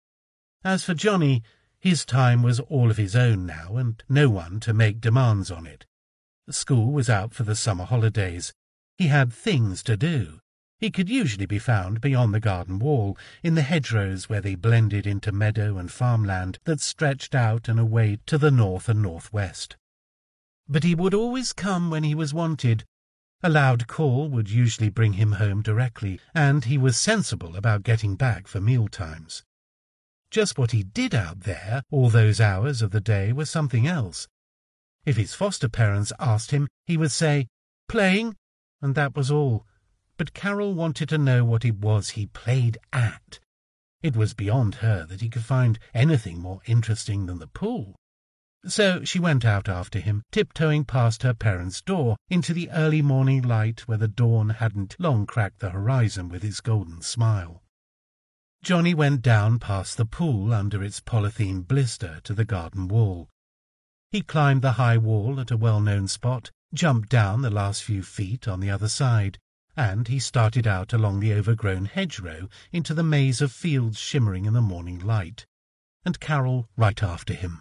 As for Johnny, his time was all of his own now, and no one to make demands on it. School was out for the summer holidays. He had things to do. He could usually be found beyond the garden wall, in the hedgerows where they blended into meadow and farmland that stretched out and away to the north and northwest. But he would always come when he was wanted. A loud call would usually bring him home directly, and he was sensible about getting back for mealtimes. Just what he did out there all those hours of the day was something else. If his foster parents asked him, he would say, "Playing," and that was all. But Carol wanted to know what it was he played at. It was beyond her that he could find anything more interesting than the pool. So she went out after him, tiptoeing past her parents' door into the early morning light where the dawn hadn't long cracked the horizon with his golden smile. Johnny went down past the pool under its polythene blister to the garden wall. He climbed the high wall at a well-known spot, jumped down the last few feet on the other side, and he started out along the overgrown hedgerow into the maze of fields shimmering in the morning light, and Carol right after him.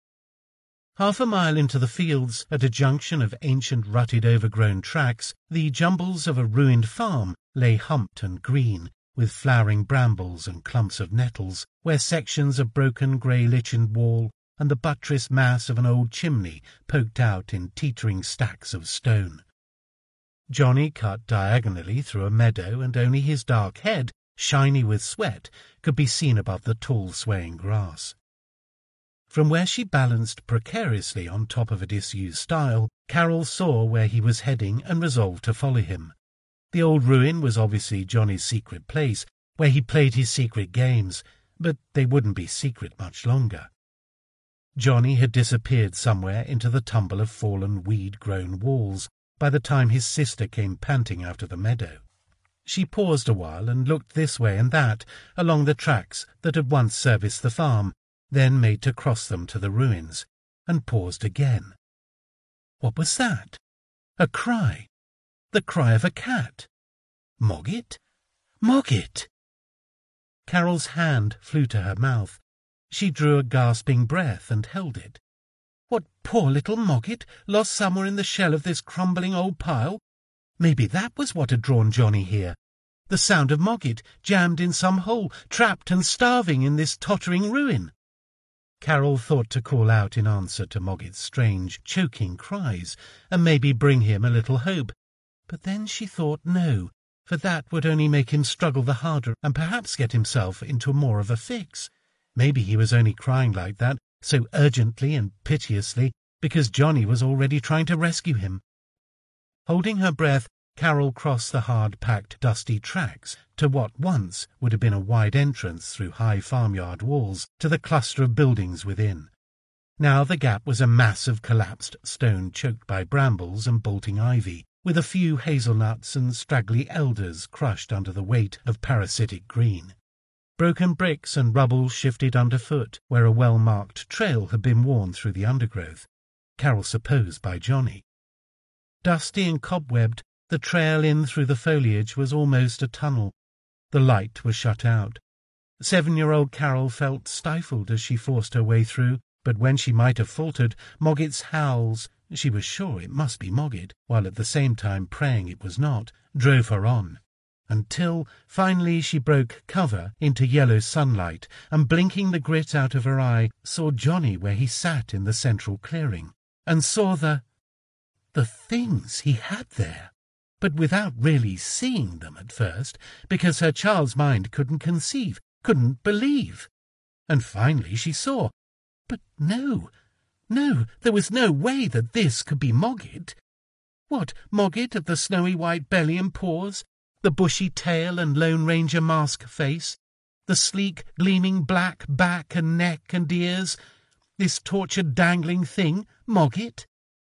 Half a mile into the fields, at a junction of ancient rutted overgrown tracks, the jumbles of a ruined farm lay humped and green, with flowering brambles and clumps of nettles, where sections of broken grey lichened wall and the buttressed mass of an old chimney poked out in teetering stacks of stone. Johnny cut diagonally through a meadow, and only his dark head, shiny with sweat, could be seen above the tall swaying grass. From where she balanced precariously on top of a disused stile, Carol saw where he was heading and resolved to follow him. The old ruin was obviously Johnny's secret place, where he played his secret games, but they wouldn't be secret much longer. Johnny had disappeared somewhere into the tumble of fallen weed-grown walls by the time his sister came panting out of the meadow. She paused a while and looked this way and that along the tracks that had once serviced the farm, then made to cross them to the ruins, and paused again. What was that? A cry. The cry of a cat. Moggit? Moggit! Carol's hand flew to her mouth. She drew a gasping breath and held it. What, poor little Moggit, lost somewhere in the shell of this crumbling old pile? Maybe that was what had drawn Johnny here. The sound of Moggit, jammed in some hole, trapped and starving in this tottering ruin. Carol thought to call out in answer to Moggit's strange, choking cries, and maybe bring him a little hope. But then she thought no, for that would only make him struggle the harder and perhaps get himself into more of a fix. Maybe he was only crying like that, so urgently and piteously, because Johnny was already trying to rescue him. Holding her breath, Carol crossed the hard-packed, dusty tracks to what once would have been a wide entrance through high farmyard walls to the cluster of buildings within. Now the gap was a mass of collapsed stone choked by brambles and bolting ivy, with a few hazelnuts and straggly elders crushed under the weight of parasitic green. Broken bricks and rubble shifted underfoot where a well-marked trail had been worn through the undergrowth, Carol supposed by Johnny. Dusty and cobwebbed, the trail in through the foliage was almost a tunnel. The light was shut out. 7-year-old Carol felt stifled as she forced her way through, but when she might have faltered, Moggit's howls, she was sure it must be Moggit, while at the same time praying it was not, drove her on, until finally she broke cover into yellow sunlight and, blinking the grit out of her eye, saw Johnny where he sat in the central clearing, and saw the things he had there, but without really seeing them at first, because her child's mind couldn't conceive, couldn't believe. And finally she saw. But no, there was no way that this could be Moggit. What, Moggit of the snowy white belly and paws, the bushy tail and Lone Ranger mask face, the sleek, gleaming black back and neck and ears, this tortured dangling thing, Moggit?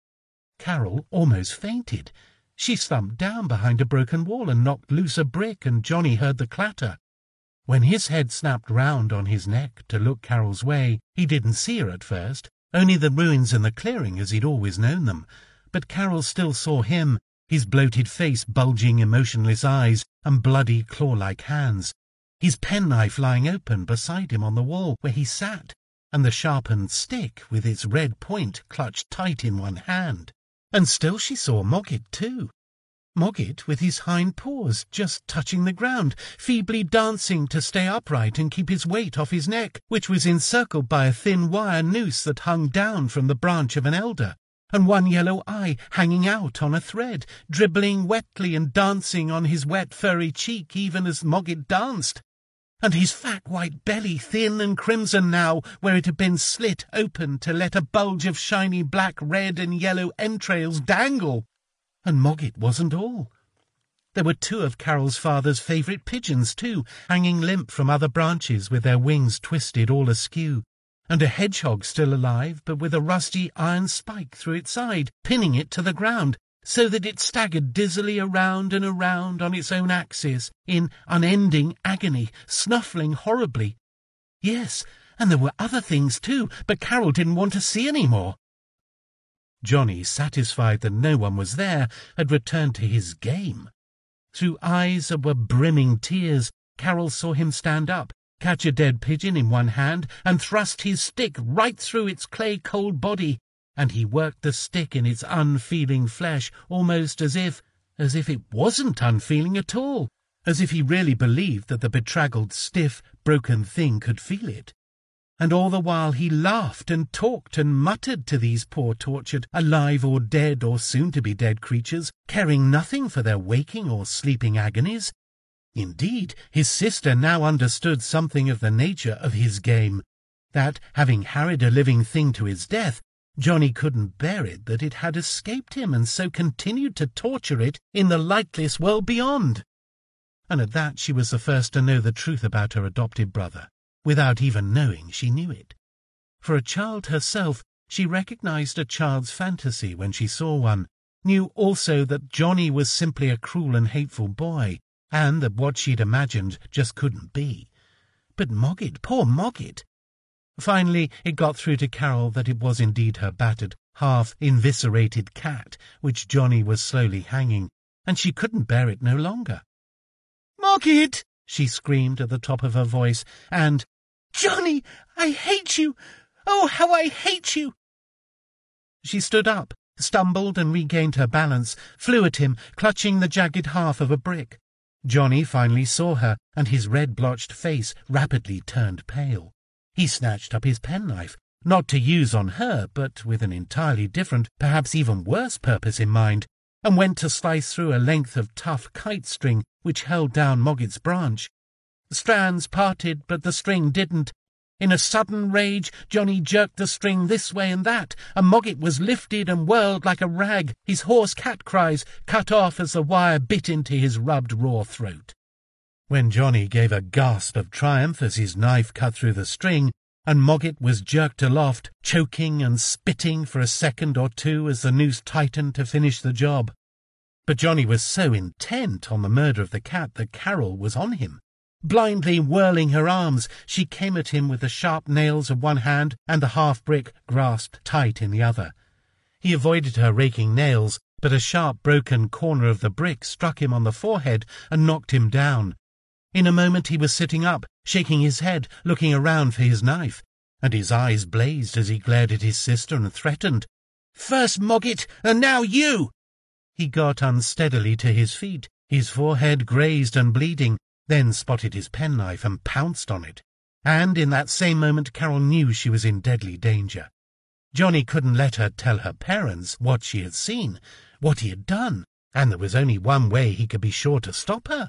Carol almost fainted. She slumped down behind a broken wall and knocked loose a brick, and Johnny heard the clatter. When his head snapped round on his neck to look Carol's way, he didn't see her at first, only the ruins and the clearing as he'd always known them. But Carol still saw him, his bloated face, bulging emotionless eyes, and bloody claw-like hands, his penknife lying open beside him on the wall where he sat, and the sharpened stick with its red point clutched tight in one hand. And still she saw Moggit too. Moggit with his hind paws just touching the ground, feebly dancing to stay upright and keep his weight off his neck, which was encircled by a thin wire noose that hung down from the branch of an elder, and one yellow eye hanging out on a thread, dribbling wetly and dancing on his wet furry cheek even as Moggit danced. And his fat white belly thin and crimson now, where it had been slit open to let a bulge of shiny black, red and yellow entrails dangle. And Moggit wasn't all. There were 2 of Carol's father's favourite pigeons, too, hanging limp from other branches with their wings twisted all askew, and a hedgehog still alive, but with a rusty iron spike through its side, pinning it to the ground, so that it staggered dizzily around and around on its own axis, in unending agony, snuffling horribly. Yes, and there were other things too, but Carol didn't want to see any more. Johnny, satisfied that no one was there, had returned to his game. Through eyes that were brimming tears, Carol saw him stand up, catch a dead pigeon in one hand, and thrust his stick right through its clay-cold body, and he worked the stick in its unfeeling flesh almost as if it wasn't unfeeling at all, as if he really believed that the bedraggled, stiff, broken thing could feel it. And all the while he laughed and talked and muttered to these poor tortured, alive or dead or soon-to-be-dead creatures, caring nothing for their waking or sleeping agonies. Indeed, his sister now understood something of the nature of his game, that, having harried a living thing to his death, Johnny couldn't bear it that it had escaped him and so continued to torture it in the lightless world beyond. And at that she was the first to know the truth about her adopted brother, without even knowing she knew it. For a child herself, she recognized a child's fantasy when she saw one, knew also that Johnny was simply a cruel and hateful boy, and that what she'd imagined just couldn't be. But Moggit, poor Moggit! Finally it got through to Carol that it was indeed her battered, half-inviscerated cat which Johnny was slowly hanging, and she couldn't bear it no longer. "Moggit!" she screamed at the top of her voice, and, "Johnny, I hate you! Oh, how I hate you!" She stood up, stumbled and regained her balance, flew at him, clutching the jagged half of a brick. Johnny finally saw her, and his red-blotched face rapidly turned pale. He snatched up his penknife, not to use on her, but with an entirely different, perhaps even worse purpose in mind, and went to slice through a length of tough kite string which held down Moggett's branch. The strands parted, but the string didn't. In a sudden rage, Johnny jerked the string this way and that, and Moggett was lifted and whirled like a rag, his hoarse cat cries cut off as the wire bit into his rubbed raw throat. When Johnny gave a gasp of triumph as his knife cut through the string, and Moggett was jerked aloft, choking and spitting for a second or two as the noose tightened to finish the job. But Johnny was so intent on the murder of the cat that Carol was on him. Blindly whirling her arms, she came at him with the sharp nails of one hand and the half-brick grasped tight in the other. He avoided her raking nails, but a sharp broken corner of the brick struck him on the forehead and knocked him down. In a moment he was sitting up, shaking his head, looking around for his knife, and his eyes blazed as he glared at his sister and threatened, "First Moggett, and now you!" He got unsteadily to his feet, his forehead grazed and bleeding, then spotted his penknife and pounced on it. And in that same moment Carol knew she was in deadly danger. Johnny couldn't let her tell her parents what she had seen, what he had done, and there was only one way he could be sure to stop her.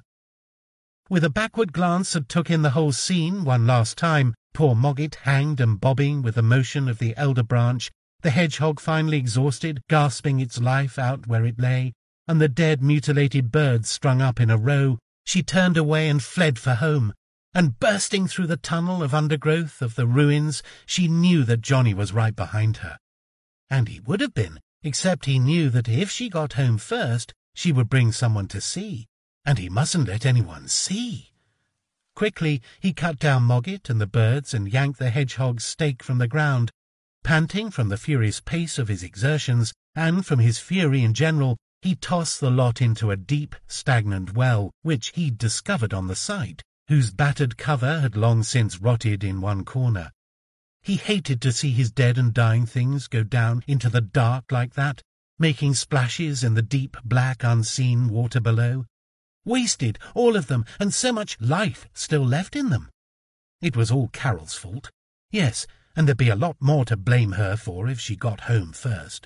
With a backward glance that took in the whole scene one last time, poor Moggett hanged and bobbing with the motion of the elder branch, the hedgehog finally exhausted, gasping its life out where it lay, and the dead mutilated birds strung up in a row, she turned away and fled for home, and bursting through the tunnel of undergrowth of the ruins, she knew that Johnny was right behind her. And he would have been, except he knew that if she got home first, she would bring someone to see, and he mustn't let anyone see. Quickly he cut down Moggett and the birds and yanked the hedgehog's stake from the ground. Panting from the furious pace of his exertions, and from his fury in general, he tossed the lot into a deep, stagnant well, which he'd discovered on the site, whose battered cover had long since rotted in one corner. He hated to see his dead and dying things go down into the dark like that, making splashes in the deep, black, unseen water below. Wasted, all of them, and so much life still left in them. It was all Carol's fault. Yes, and there'd be a lot more to blame her for if she got home first.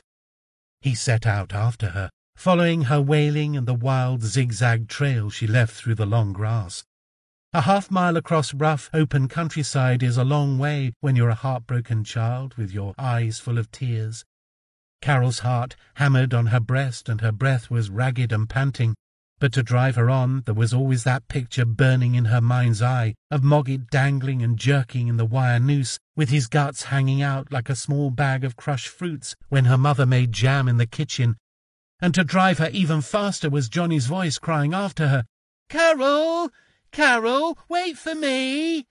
He set out after her, following her wailing and the wild zigzag trail she left through the long grass. A half-mile across rough, open countryside is a long way when you're a heartbroken child with your eyes full of tears. Carol's heart hammered on her breast and her breath was ragged and panting, but to drive her on there was always that picture burning in her mind's eye of Moggett dangling and jerking in the wire noose, with his guts hanging out like a small bag of crushed fruits when her mother made jam in the kitchen. And to drive her even faster was Johnny's voice crying after her, "Carol! Carol, wait for me!"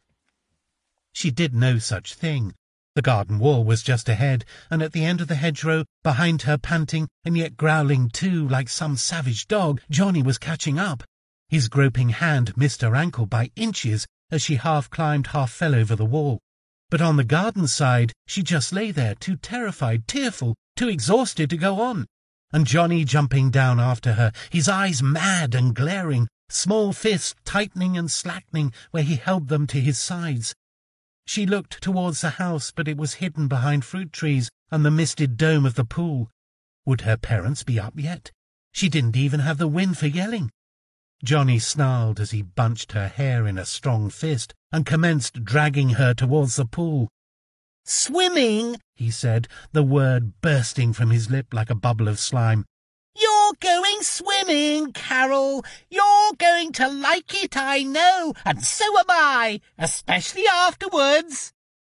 She did no such thing. The garden wall was just ahead, and at the end of the hedgerow, behind her panting, and yet growling too, like some savage dog, Johnny was catching up. His groping hand missed her ankle by inches as she half climbed, half fell over the wall. But on the garden side, she just lay there, too terrified, tearful, too exhausted to go on. And Johnny jumping down after her, his eyes mad and glaring, small fists tightening and slackening where he held them to his sides. She looked towards the house, but it was hidden behind fruit trees and the misted dome of the pool. Would her parents be up yet? She didn't even have the wind for yelling. Johnny snarled as he bunched her hair in a strong fist and commenced dragging her towards the pool. "Swimming," he said, the word bursting from his lip like a bubble of slime. "You're going swimming, Carol. You're going to like it, I know, and so am I, especially afterwards."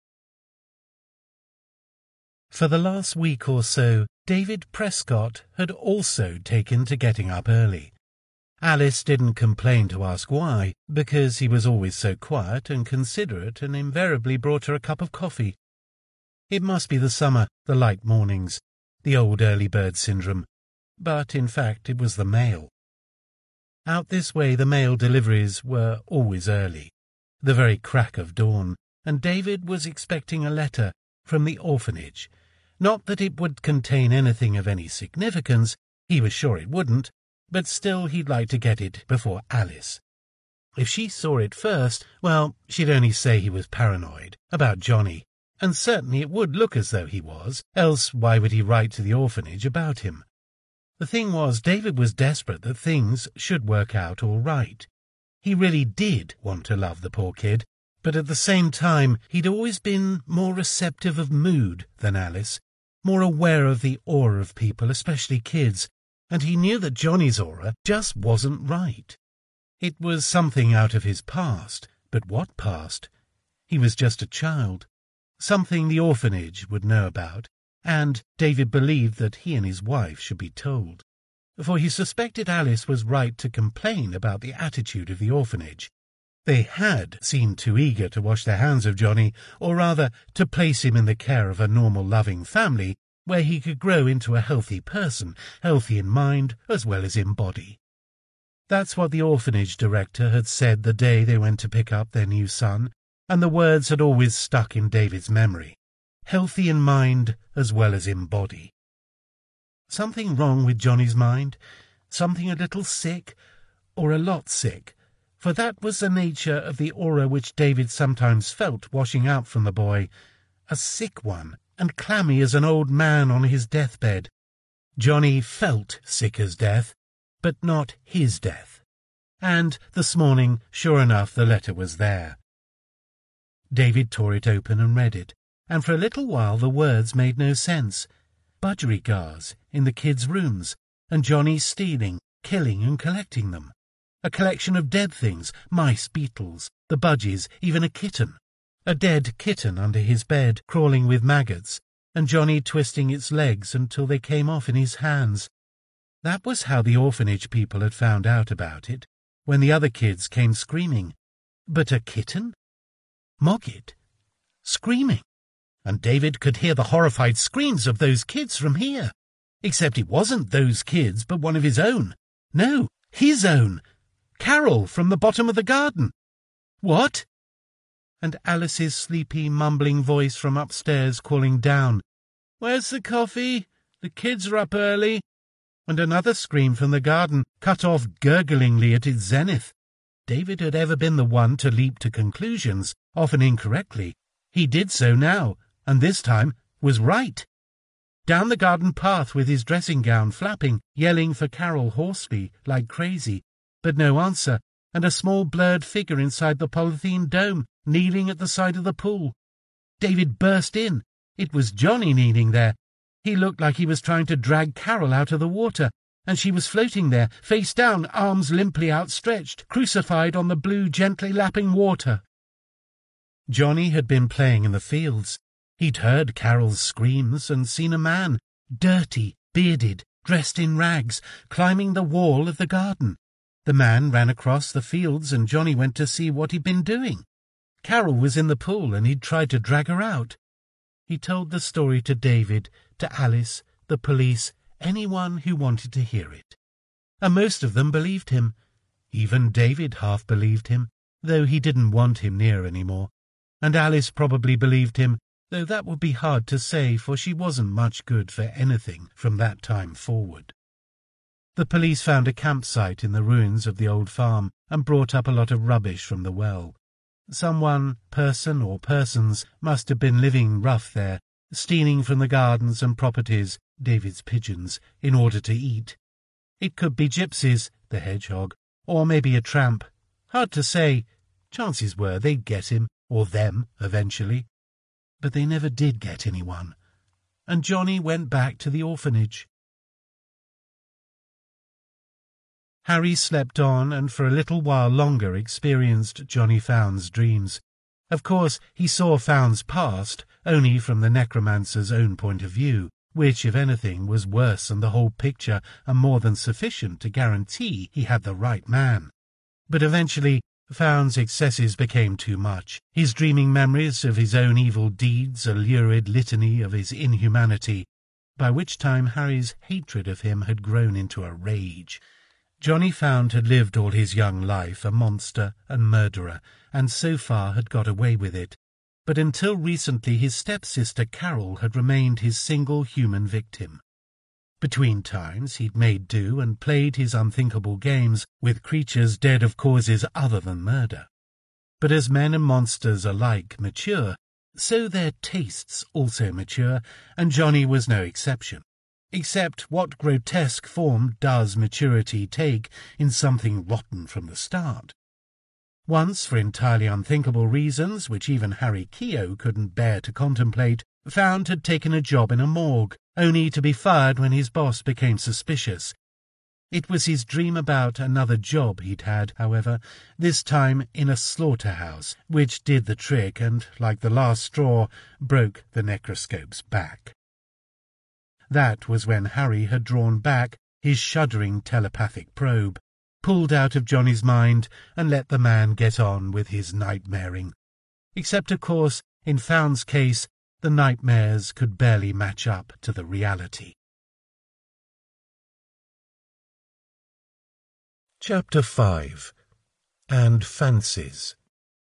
For the last week or so, David Prescott had also taken to getting up early. Alice didn't complain to ask why, because he was always so quiet and considerate and invariably brought her a cup of coffee. It must be the summer, the light mornings, the old early bird syndrome. But, in fact, it was the mail. Out this way the mail deliveries were always early, the very crack of dawn, and David was expecting a letter from the orphanage, Not that it would contain anything of any significance, he was sure it wouldn't, but still he'd like to get it before Alice. If she saw it first, well, she'd only say he was paranoid about Johnny, and certainly it would look as though he was, else why would he write to the orphanage about him? The thing was, David was desperate that things should work out all right. He really did want to love the poor kid, but at the same time he'd always been more receptive of mood than Alice, more aware of the aura of people, especially kids, and he knew that Johnny's aura just wasn't right. It was something out of his past, but what past? He was just a child, something the orphanage would know about, and David believed that he and his wife should be told. For he suspected Alice was right to complain about the attitude of the orphanage. They had seemed too eager to wash their hands of Johnny, or rather to place him in the care of a normal loving family where he could grow into a healthy person, healthy in mind as well as in body. That's what the orphanage director had said the day they went to pick up their new son, and the words had always stuck in David's memory. Healthy in mind as well as in body. Something wrong with Johnny's mind? Something a little sick? Or a lot sick? For that was the nature of the aura which David sometimes felt washing out from the boy. A sick one, and clammy as an old man on his deathbed. Johnny felt sick as death, but not his death. And this morning, sure enough, the letter was there. David tore it open and read it, and for a little while the words made no sense. Budgerigars in the kids' rooms, and Johnny stealing, killing and collecting them. A collection of dead things, mice, beetles, the budgies, even a kitten. A dead kitten under his bed, crawling with maggots, and Johnny twisting its legs until they came off in his hands. That was how the orphanage people had found out about it, when the other kids came screaming. But a kitten? Moggit? Screaming? And David could hear the horrified screams of those kids from here. Except it wasn't those kids, but one of his own. No, his own. Carol from the bottom of the garden. What? And Alice's sleepy, mumbling voice from upstairs calling down, "Where's the coffee? The kids are up early." And another scream from the garden, cut off gurglingly at its zenith. David had ever been the one to leap to conclusions, often incorrectly. He did so now, and this time was right. Down the garden path with his dressing gown flapping, yelling for Carol hoarsely, like crazy, but no answer, and a small blurred figure inside the polythene dome, kneeling at the side of the pool. David burst in. It was Johnny kneeling there. He looked like he was trying to drag Carol out of the water, and she was floating there, face down, arms limply outstretched, crucified on the blue, gently lapping water. Johnny had been playing in the fields. He'd heard Carol's screams and seen a man, dirty, bearded, dressed in rags, climbing the wall of the garden. The man ran across the fields and Johnny went to see what he'd been doing. Carol was in the pool and he'd tried to drag her out. He told the story to David, to Alice, the police, anyone who wanted to hear it. And most of them believed him. Even David half believed him, though he didn't want him near any more. And Alice probably believed him, though that would be hard to say, for she wasn't much good for anything from that time forward. The police found a campsite in the ruins of the old farm and brought up a lot of rubbish from the well. Someone, person or persons, must have been living rough there, stealing from the gardens and properties, David's pigeons, in order to eat. It could be gypsies, the hedgehog, or maybe a tramp. Hard to say. Chances were they'd get him, or them, eventually. But they never did get anyone. And Johnny went back to the orphanage. Harry slept on and for a little while longer experienced Johnny Found's dreams. Of course, he saw Found's past only from the necromancer's own point of view, which, if anything, was worse than the whole picture and more than sufficient to guarantee he had the right man. But eventually, Found's excesses became too much. His dreaming memories of his own evil deeds, a lurid litany of his inhumanity, by which time Harry's hatred of him had grown into a rage. Johnny Found had lived all his young life a monster and murderer, and so far had got away with it. but until recently his stepsister Carol had remained his single human victim. Between times he'd made do and played his unthinkable games with creatures dead of causes other than murder. But as men and monsters alike mature, so their tastes also mature, and Johnny was no exception. Except what grotesque form does maturity take in something rotten from the start? Once, for entirely unthinkable reasons, which even Harry Keogh couldn't bear to contemplate, Found had taken a job in a morgue, only to be fired when his boss became suspicious. It was his dream about another job he'd had, however, this time in a slaughterhouse, which did the trick and, like the last straw, broke the necroscope's back. That was when Harry had drawn back his shuddering telepathic probe, pulled out of Johnny's mind, and let the man get on with his nightmaring. Except, of course, in Found's case, the nightmares could barely match up to the reality. Chapter 5. And Fancies.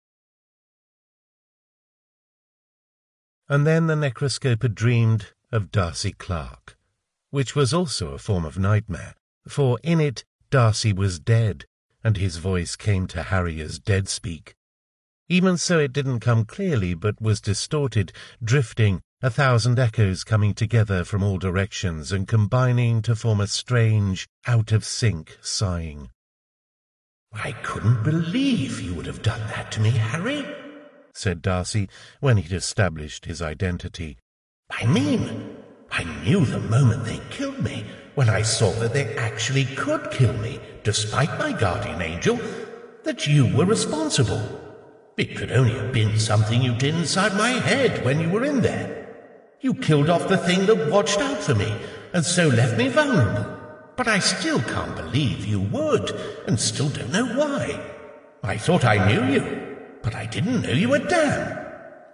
And then the necroscope had dreamed of Darcy Clark, which was also a form of nightmare, for in it Darcy was dead, and his voice came to Harry as dead-speak. Even so it didn't come clearly, but was distorted, drifting, 1,000 echoes coming together from all directions and combining to form a strange, out-of-sync sighing. "I couldn't believe you would have done that to me, Harry," said Darcy, when he'd established his identity. "I mean, I knew the moment they killed me, when I saw that they actually could kill me, despite my guardian angel, that you were responsible. It could only have been something you did inside my head when you were in there. You killed off the thing that watched out for me, and so left me vulnerable. But I still can't believe you would, and still don't know why. I thought I knew you, but I didn't know you were Dan."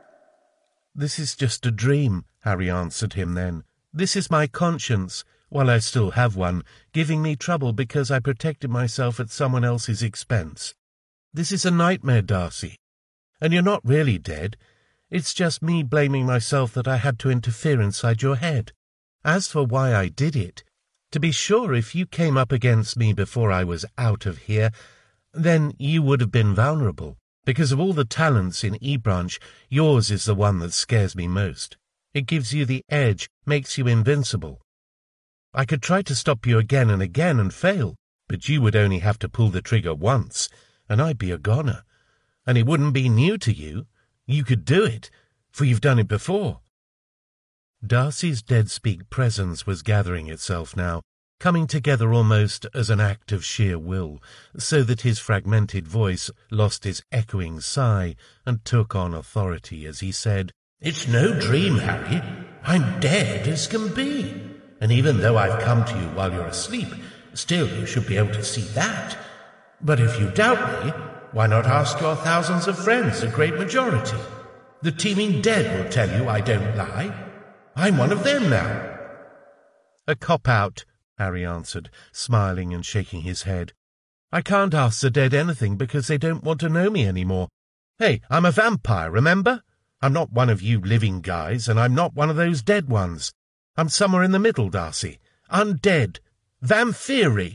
"This is just a dream," Harry answered him then. "This is my conscience, while I still have one, giving me trouble because I protected myself at someone else's expense. This is a nightmare, Darcy. And you're not really dead. It's just me blaming myself that I had to interfere inside your head. As for why I did it, to be sure, if you came up against me before I was out of here, then you would have been vulnerable. Because of all the talents in E-Branch, yours is the one that scares me most. It gives you the edge, makes you invincible. I could try to stop you again and fail, but you would only have to pull the trigger once, and I'd be a goner. And it wouldn't be new to you. You could do it, for you've done it before." Darcy's dead-speak presence was gathering itself now, coming together almost as an act of sheer will, so that his fragmented voice lost its echoing sigh and took on authority as he said, "It's no dream, Harry. I'm dead as can be. And even though I've come to you while you're asleep, still you should be able to see that. But if you doubt me, why not ask your thousands of friends, a great majority? The teeming dead will tell you I don't lie. I'm one of them now." "A cop-out," Harry answered, smiling and shaking his head. "I can't ask the dead anything because they don't want to know me anymore. Hey, I'm a vampire, remember? I'm not one of you living guys, and I'm not one of those dead ones. I'm somewhere in the middle, Darcy. Undead. Vampiri."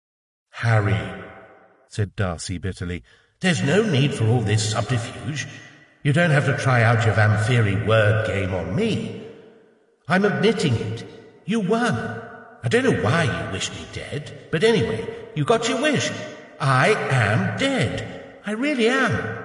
"Harry," said Darcy bitterly, "there's no need for all this subterfuge. You don't have to try out your Vampiri word game on me. I'm admitting it. You won. I don't know why you wish me dead, but anyway, you got your wish. I am dead. I really am."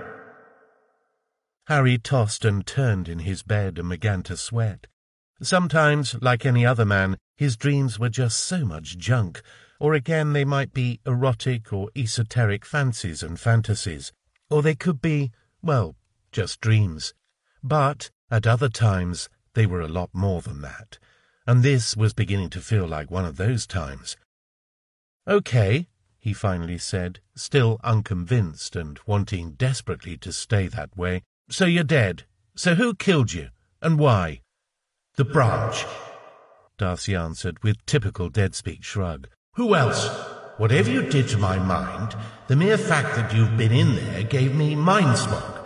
Harry tossed and turned in his bed and began to sweat. Sometimes, like any other man, his dreams were just so much junk, or again they might be erotic or esoteric fancies and fantasies, or they could be, well, just dreams. But, at other times, they were a lot more than that, and this was beginning to feel like one of those times. "Okay," he finally said, still unconvinced and wanting desperately to stay that way. "So you're dead. So who killed you, and why?" "The branch," Darcy answered with typical dead-speak shrug. "Who else? Whatever you did to my mind, the mere fact that you've been in there gave me mind smog.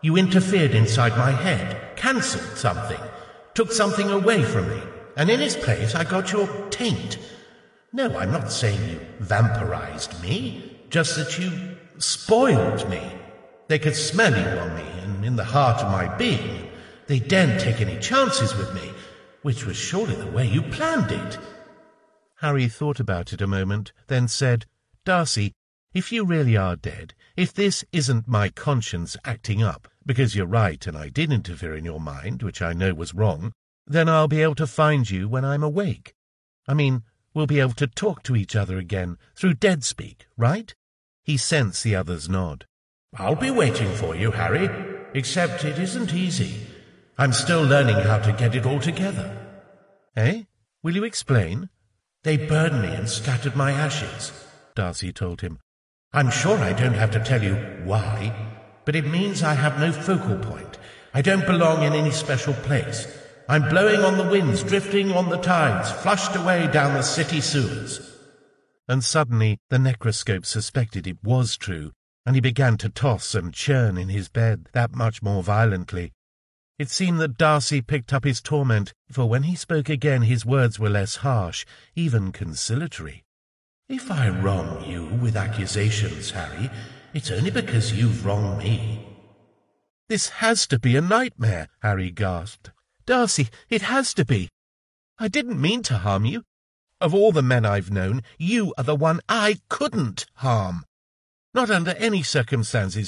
You interfered inside my head, cancelled something, took something away from me, and in its place I got your taint. No, I'm not saying you vampirized me, just that you spoiled me. They could smell you on me, and in the heart of my being, they daren't take any chances with me, which was surely the way you planned it. Harry thought about it a moment, then said, Darcy, if you really are dead, if this isn't my conscience acting up, because you're right and I did interfere in your mind, which I know was wrong, then I'll be able to find you when I'm awake. I mean, we'll be able to talk to each other again through dead speak, right? He sensed the other's nod. I'll be waiting for you, Harry, except it isn't easy. I'm still learning how to get it all together. Eh? Will you explain? They burned me and scattered my ashes, Darcy told him. I'm sure I don't have to tell you why, but it means I have no focal point. I don't belong in any special place. I'm blowing on the winds, drifting on the tides, flushed away down the city sewers. And suddenly the necroscope suspected it was true, and he began to toss and churn in his bed that much more violently. It seemed that Darcy picked up his torment, for when he spoke again his words were less harsh, even conciliatory. If I wrong you with accusations, Harry, it's only because you've wronged me. This has to be a nightmare, Harry gasped. Darcy, it has to be. I didn't mean to harm you. Of all the men I've known, you are the one I couldn't harm. Not under any circumstances